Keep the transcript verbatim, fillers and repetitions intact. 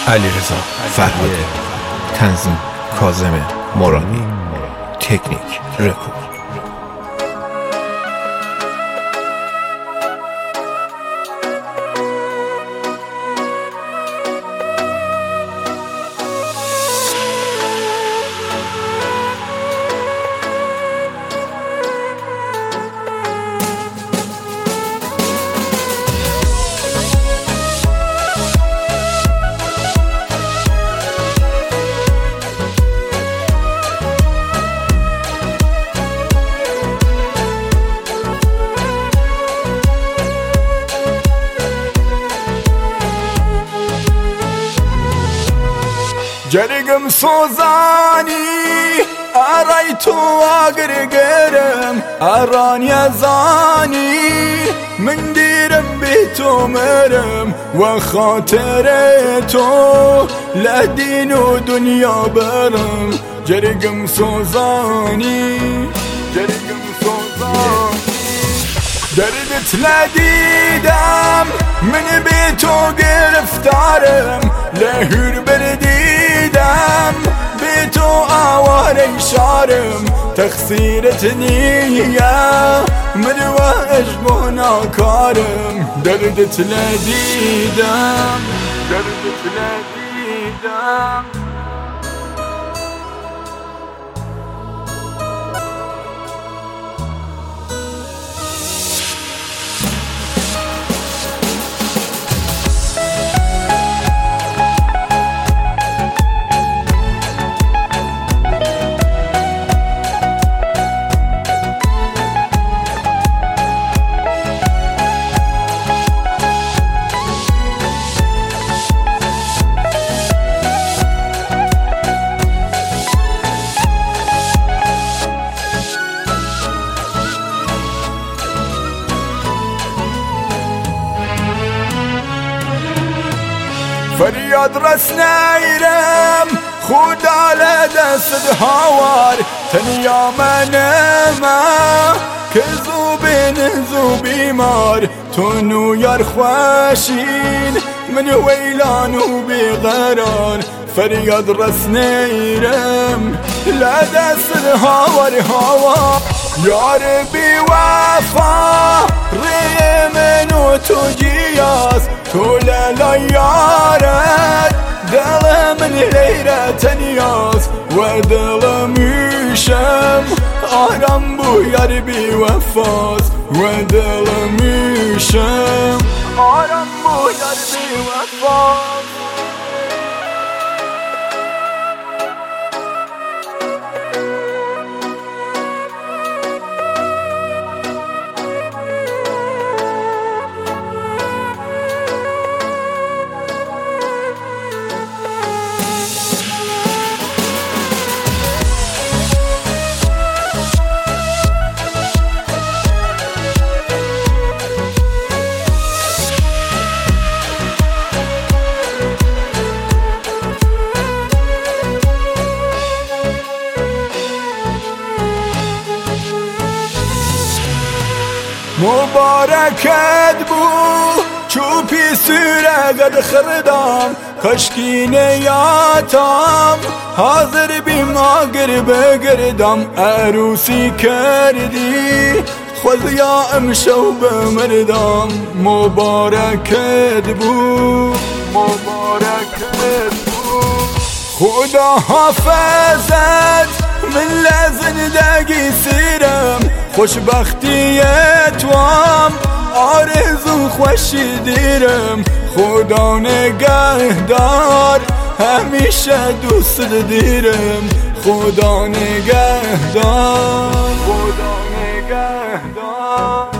علیرضا فرهادی، تنظیم کاظم مرادی، تکنیک رکورد. جرقم سوزاني أريتو أقرقرم أراني أزاني من ديرم بيتو مرم وخاطرتو لا دين ودنيا برم. جرقم سوزاني جرقم سوزاني دردت لديدم من بيتو قرفتارم لهر برديدم بيتو آواري شارم تخسيرتني يا من واجبونا كارم. دردت لديدم دردت لديدم فرياد رسنا يرم خود على دست هوار تنيا منما كذو بين ذو بيمار تونو يرخواشين من ويلان وبغرار. فرياد رسنا يرم لا دست هوار هوار يا ربي وفا ريمن وتجياس تولا لا يارد دل من ليرة تنياس ودل ميشم آرام بو يا ربي وفاس ودل ميشم آرام بو يا ربي وفاس. مباركت بو چوبی سوره قد خردم کشکی نیاتم حاضر بیم آگر بگردم عروسی کردی خود یا امشو بمردم. مبارکت بو مبارکت بو خدا حافظت من لزندگی سیرم خوشبختی توام آرزو خوشی دیرم. خدا نگهدار همیشه دوست دیرم. خدا نگهدار خدا نگهدار.